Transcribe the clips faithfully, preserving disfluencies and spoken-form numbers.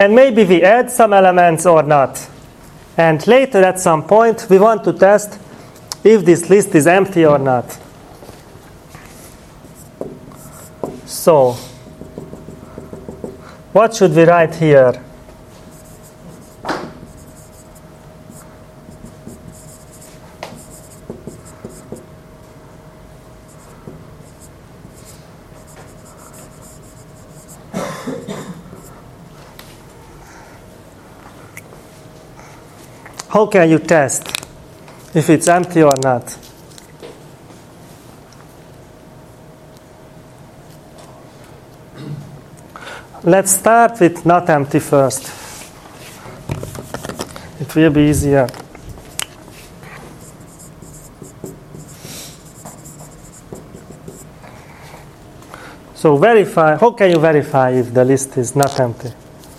And maybe we add some elements or not. And later at some point we want to test if this list is empty or not. So, what should we write here? How can you test if it's empty or not? Let's start with not empty first. It will be easier. So verify, how can you verify if the list is not empty?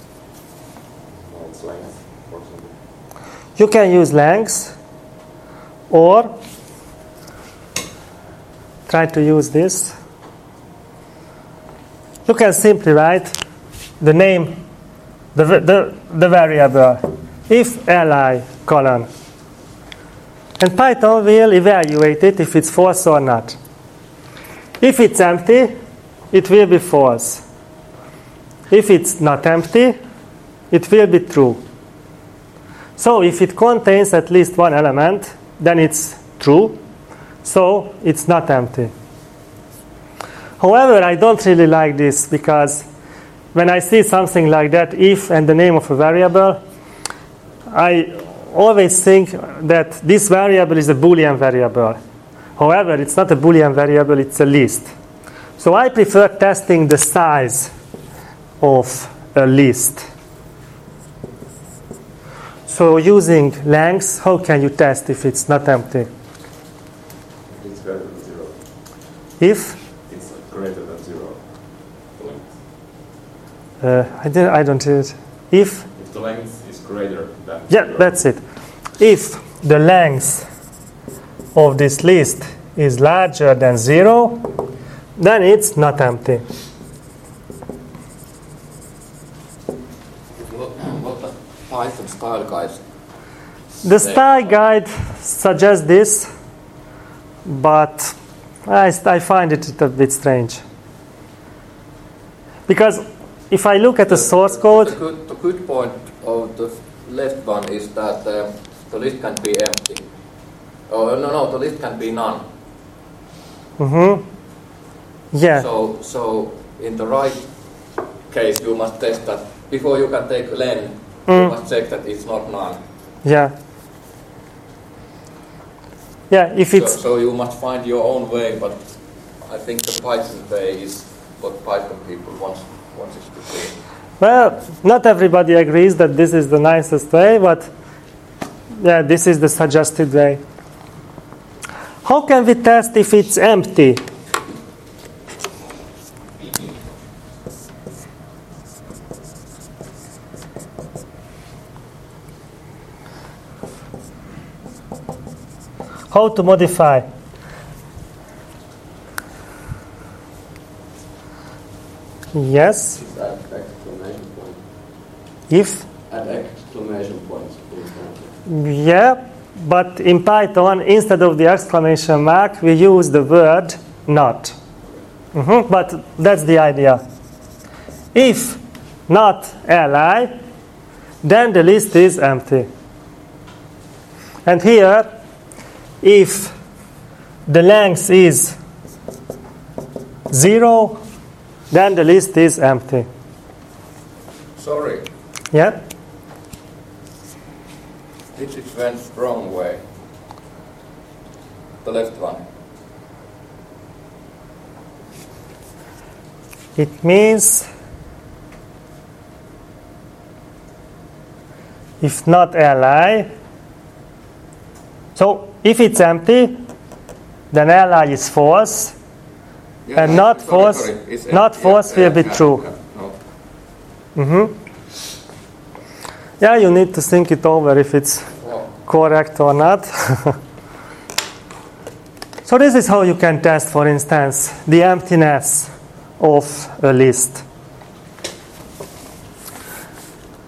You can use length, or try to use this. You can simply write the name, the, the, the variable, if li colon. And Python will evaluate it if it's false or not. If it's empty, it will be false. If it's not empty, it will be true. So if it contains at least one element, then it's true. So it's not empty. However, I don't really like this, because when I see something like that, if and the name of a variable, I always think that this variable is a Boolean variable. However, it's not a Boolean variable, it's a list. So I prefer testing the size of a list. So using length, how can you test if it's not empty? It's greater than zero. If? It's greater than zero. The length. Uh, I, didn't, I don't hear it. If? If the length is greater than Yeah, zero. that's it. If the length of this list is larger than zero, then it's not empty. What the Python style guides? The style guide suggests this, but I, I find it a bit strange. Because if I look at the source code... The good, the good point of the left one is that um, the list can be empty. Oh, no, no, the list can be none. Mm-hmm. Yeah. So, so in the right case, you must test that. Before you can take len, Mm. you must check that it's not none. Yeah. Yeah, if So, it's... so you must find your own way, but I think the Python way is what Python people want, want it to be. Well, not everybody agrees that this is the nicest way, but yeah, this is the suggested way. How can we test if it's empty? How to modify? Yes. Add exclamation point. If? Add exclamation points. for example. Yeah, but in Python, instead of the exclamation mark, we use the word not. Mm-hmm. But that's the idea. If not li, then the list is empty. And here, if the length is zero, then the list is empty. Sorry, Yeah? it, it went wrong way. The left one. It means if not li, so if it's empty, then li is false, Yeah, and not sorry, false, sorry, it's not empty. false Yeah, will be yeah, true. yeah, no. Mm-hmm. Yeah, you need to think it over if it's Well, correct or not. So this is how you can test, for instance, the emptiness of a list.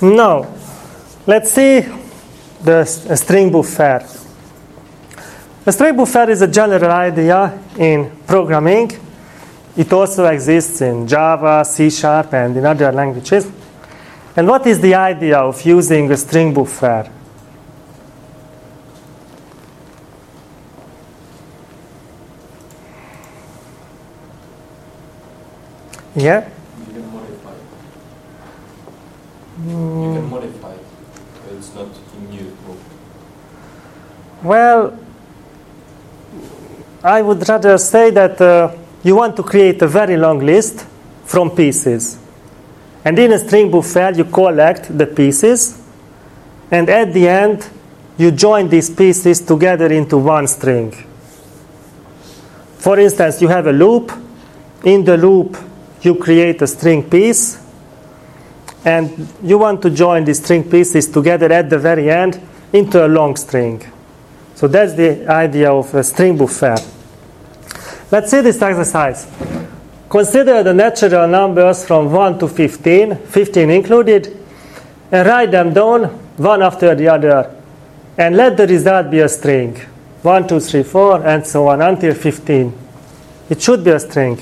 Now, let's see the s- string buffer. A string buffer is a general idea in programming. It also exists in Java, C Sharp, and in other languages. And what is the idea of using a string buffer? Yeah? You can modify it. You can modify it. It's not immutable. Well, I would rather say that uh, you want to create a very long list from pieces. And in a string buffer, you collect the pieces, and at the end, you join these pieces together into one string. For instance, you have a loop. In the loop, you create a string piece, and you want to join the string pieces together at the very end into a long string. So that's the idea of a string buffer. Let's see this exercise. Consider the natural numbers from one to fifteen, fifteen included, and write them down one after the other. And let the result be a string. one, two, three, four, and so on until fifteen. It should be a string.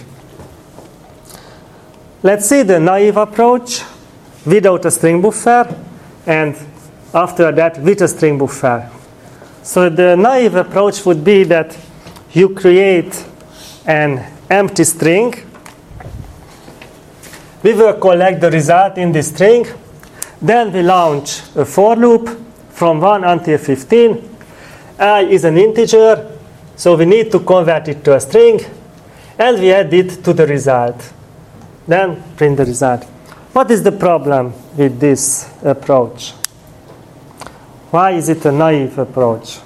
Let's see the naive approach without a string buffer, and after that with a string buffer. So the naive approach would be that you create an empty string. We will collect the result in this string. Then we launch a for loop from one until fifteen. I is an integer, so we need to convert it to a string, and we add it to the result. Then print the result. What is the problem with this approach? Why is it a naive approach?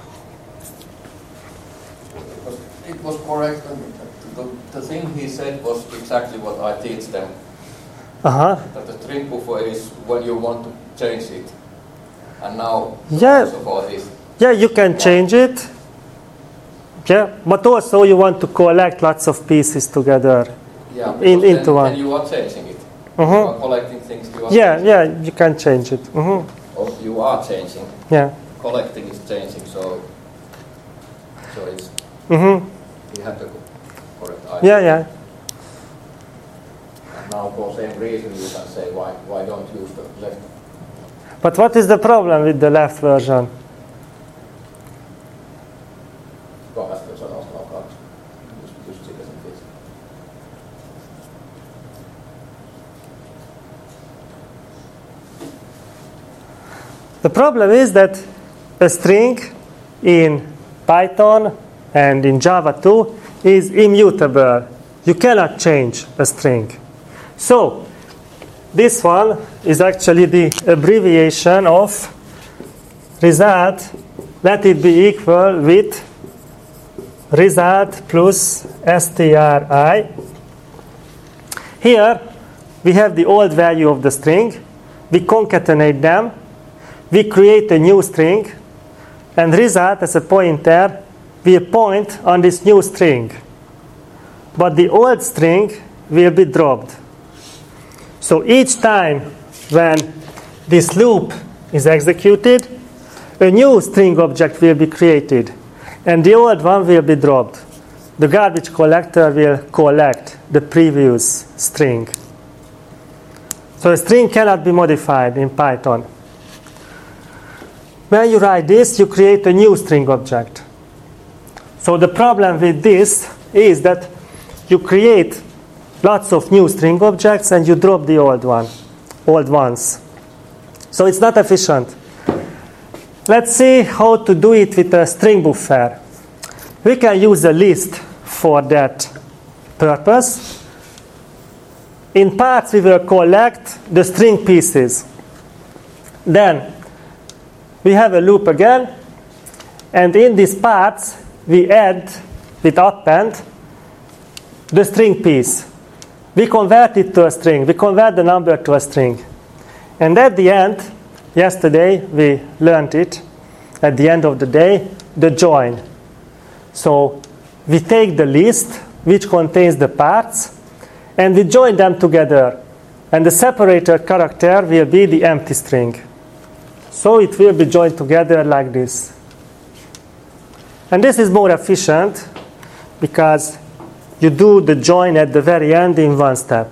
It was correct. The, the thing he said was exactly what I teach them. Uh-huh. That the string buffer is when you want to change it. And now, Yeah. first of all, is Yeah, you can change it. Yeah, but also you want to collect lots of pieces together. yeah, in- because into then, one. then you are changing it. Mhm. You are collecting things. You are Yeah, changing. yeah, you can change it. hmm Or you are changing. Yeah. Collecting is changing. So, so it's hmm you have the correct idea. Yeah, yeah. And now, for same reason, you can say why why don't use the left. But what is the problem with the left version? Kahdesta sanosta on kaksi. Just, just siitä sen tietysti. The problem is that a string in Python and in Java too is immutable. You cannot change a string. So, this one is actually the abbreviation of result. Let it be equal with result plus stri. Here, we have the old value of the string. We concatenate them. We create a new string. And result as a pointer will point on this new string. But the old string will be dropped. So each time when this loop is executed, a new string object will be created. And the old one will be dropped. The garbage collector will collect the previous string. So a string cannot be modified in Python. When you write this, you create a new string object. So the problem with this is that you create lots of new string objects and you drop the old one, old ones. So it's not efficient. Let's see how to do it with a string buffer. We can use a list for that purpose. In parts, we will collect the string pieces. Then we have a loop again, and in these parts, we add with append the string piece. We convert it to a string. We convert the number to a string. And at the end, yesterday we learned it, at the end of the day, the join. So we take the list which contains the parts and we join them together. and the separator character will be the empty string. So it will be joined together like this. And this is more efficient because you do the join at the very end in one step.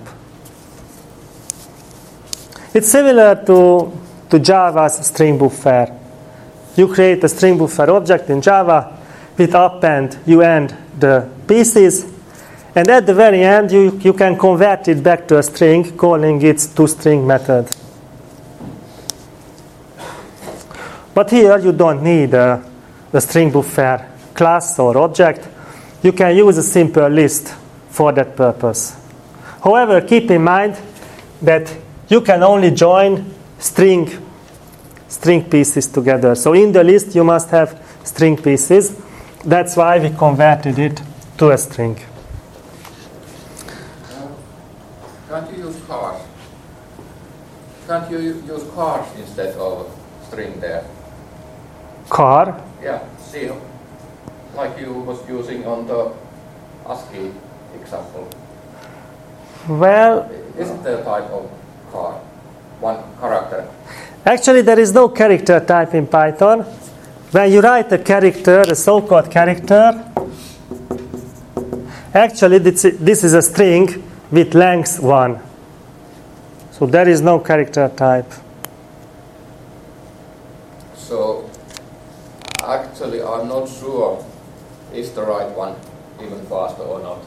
It's similar to, to Java's string buffer. You create a string buffer object in Java. With append, you end the pieces. And at the very end, you, you can convert it back to a string, calling it toString method. But here, you don't need a, a string buffer class or object. You can use a simple list for that purpose. However, keep in mind that you can only join string, string pieces together. So in the list, you must have string pieces. That's why we converted it to a string. Can't you use cars? Can't you use cars instead of string there? Car? Yeah, see, like you was using on the ASCII example. Well, Isn't there a type of car? One character. actually, there is no character type in Python. When you write a character, a so-called character, actually this this is a string with length one. So there is no character type. So actually I'm not sure is the right one even faster or not.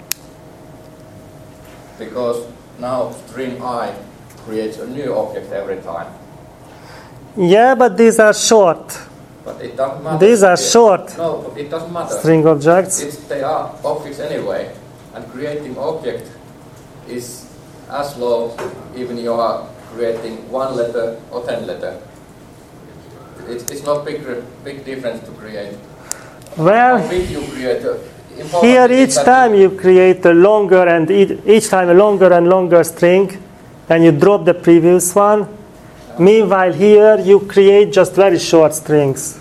Because now string I creates a new object every time. Yeah, but these are short. But it doesn't matter. These are Yeah. short No, but it doesn't matter. string objects. It's, they are objects anyway, and creating object is as slow even you are creating one letter or ten letter. It's, it's not big big difference to create. Well, How big you create. Uh, important here is each that time you create a longer and e- each time a longer and longer string, and you drop the previous one. Meanwhile, here you create just very short strings.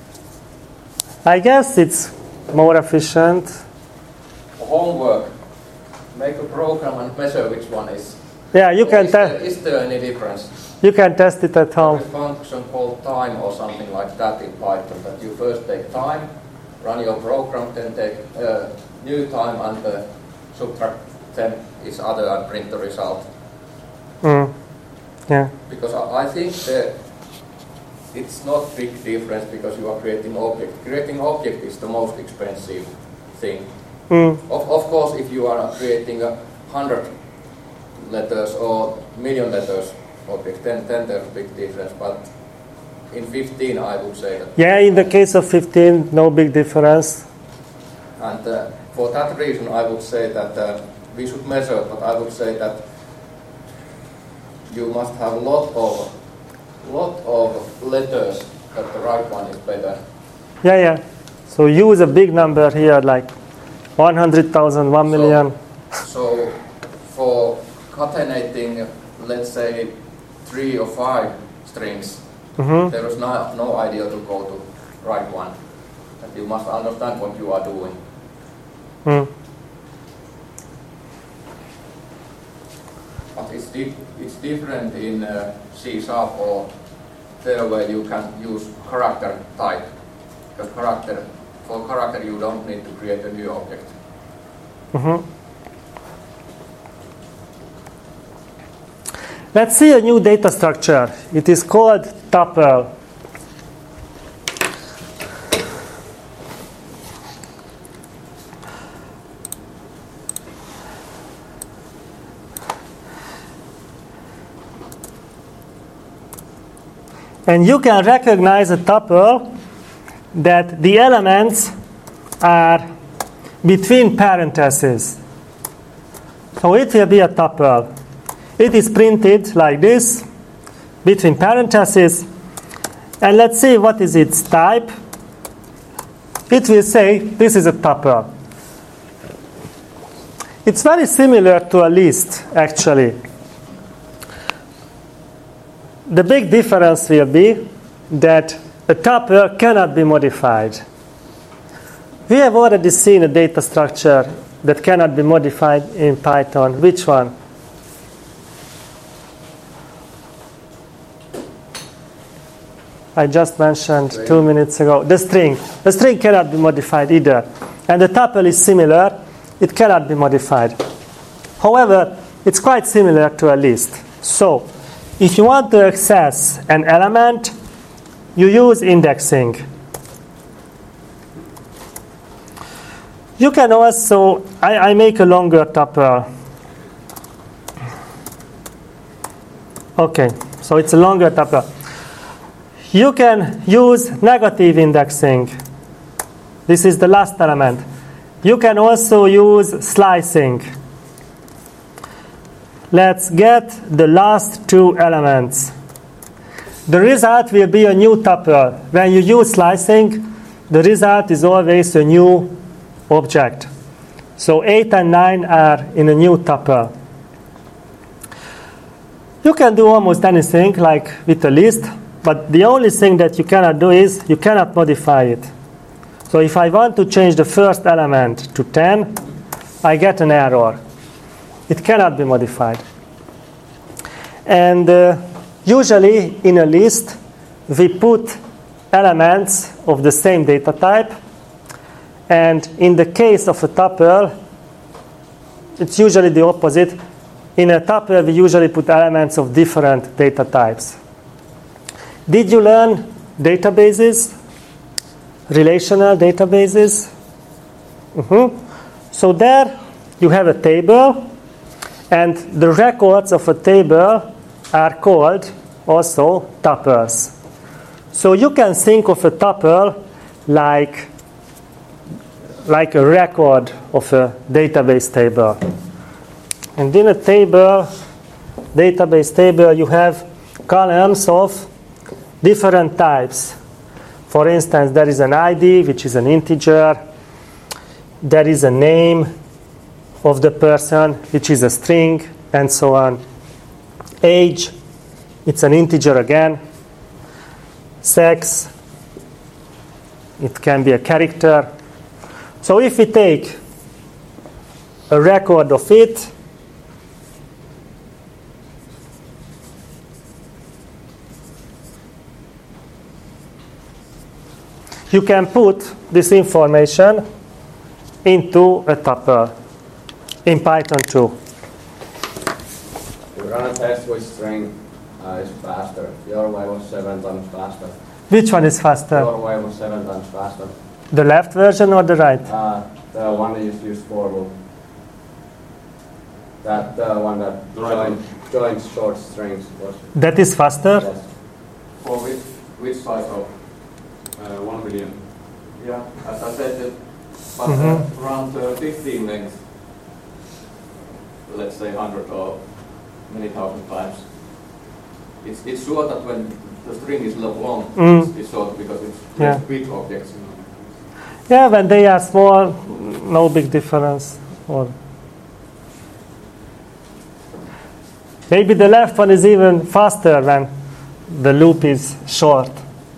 I guess it's more efficient. homework, make a program and measure which one is. Yeah, you Or can is there, test. is there any difference? You can test it at There home. is a function called time or something like that in Python, that you first take time, run your program, then take uh, new time and uh, subtract ten is other and print the result. Mm. Yeah. Because I, I think that it's not big difference because you are creating object. Creating object is the most expensive thing. Mm. Of, of course, if you are creating a hundred letters or million letters object, then, then there's a big difference. But in fifteen, I would say that. Yeah, in the case of fifteen, no big difference. And uh, for that reason, I would say that uh, we should measure, but I would say that you must have a lot of, lot of letters that the right one is better. Yeah, yeah. So use a big number here, like one hundred thousand, one million. So, so for concatenating, let's say, three or five strings, Mm-hmm. there is no, no idea to go to right one. And you must understand what you are doing. Mm. But it's, di- it's different in uh, C sharp or there where you can use character type. Because character, for character you don't need to create a new object. Mm-hmm. Let's see a new data structure. It is called tuple. And you can recognize a tuple that the elements are between parentheses. So it will be a tuple. It is printed like this, between parentheses. And let's see what is its type. It will say this is a tuple. It's very similar to a list, actually. The big difference will be that a tuple cannot be modified. We have already seen a data structure that cannot be modified in Python. Which one? I just mentioned two minutes ago. The string. The string cannot be modified either. And the tuple is similar. It cannot be modified. However, it's quite similar to a list. So, if you want to access an element, you use indexing. You can also, I, I make a longer tuple. Okay, so it's a longer tuple. You can use negative indexing. This is the last element. You can also use slicing. Let's get the last two elements. The result will be a new tuple. When you use slicing, the result is always a new object. So eight and nine are in a new tuple. You can do almost anything like with a list, but the only thing that you cannot do is you cannot modify it. So if I want to change the first element to ten, I get an error. It cannot be modified. And uh, usually in a list, we put elements of the same data type. And in the case of a tuple, it's usually the opposite. In a tuple, we usually put elements of different data types. Did you learn databases? Relational databases? Mm-hmm. So there you have a table, and the records of a table are called also tuples. So you can think of a tuple like, like a record of a database table. And in a table, database table, you have columns of different types. For instance, there is an I D, which is an integer. There is a name of the person, which is a string, and so on. Age, it's an integer again. Sex, it can be a character. So if we take a record of it, you can put this information into a tuple in Python two. You run a test which string uh, is faster. Your way was seven times faster. Which one is faster? Your way was seven times faster. The left version or the right? Uh, the one that you used for loop. That uh, one that The right joined, joins short strings was. That is faster? Yes. For which, which size of? Uh, one million. Yeah, as I said, uh, but Mhm. uh, around uh, fifteen megs, let's say one hundred or many thousand times. It's, it's short that when the string is lo- long, Mm. it's, it's short because it's Yeah. big objects. Yeah, when they are small, no big difference. Or maybe the left one is even faster when the loop is short.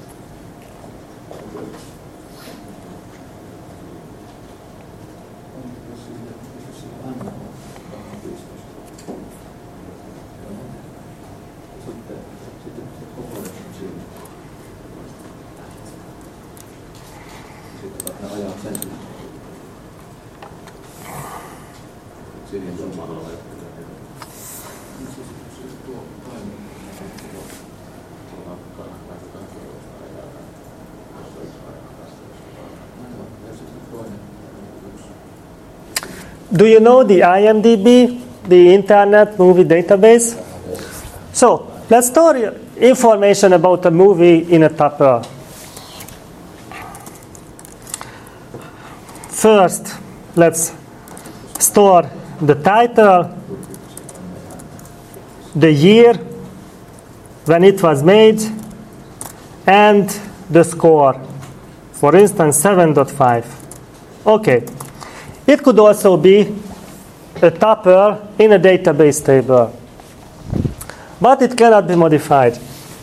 Do you know the I M D B, the Internet Movie Database? So, let's store information about a movie in a tuple. First, let's store the title, the year when it was made, and the score. For instance, seven point five. Okay. It could also be a tuple in a database table, but it cannot be modified.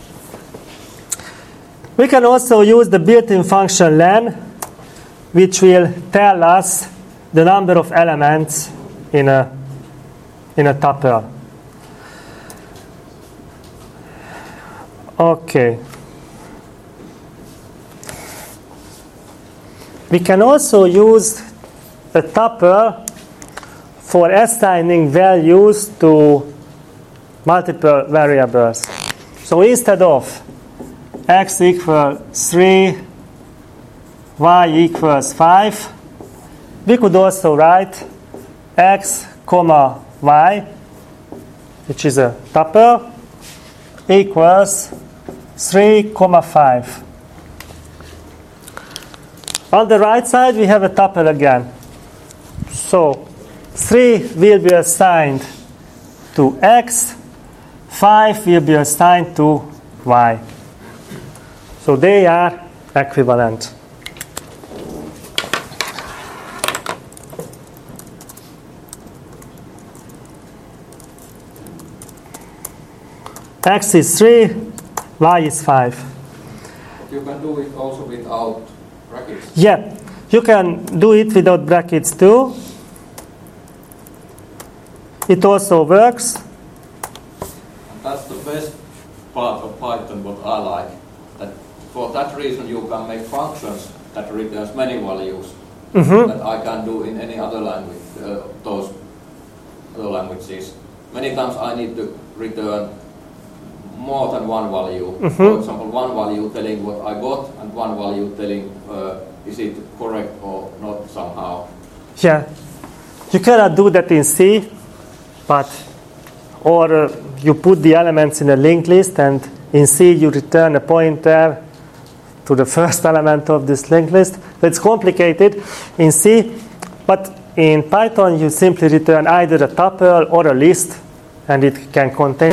We can also use the built-in function len, which will tell us the number of elements in a, in a tuple. Okay. We can also use a tuple for assigning values to multiple variables. So instead of x equals three, y equals five, we could also write x comma y, which is a tuple, equals three comma five. On the right side, we have a tuple again. So three will be assigned to x, five will be assigned to y. So they are equivalent. X is three, y is five. You can do it also without brackets. Yeah, you can do it without brackets too. It also works. And that's the best part of Python, what I like. That for that reason you can make functions that returns many values Mm-hmm. that I can do in any other language, uh, those other languages. Many times I need to return more than one value. Mm-hmm. For example, one value telling what I got and one value telling uh, is it correct or not somehow. Yeah, you cannot do that in C, but or uh, you put the elements in a linked list, and in C you return a pointer to the first element of this linked list. It's complicated in C, but in Python you simply return either a tuple or a list, and it can contain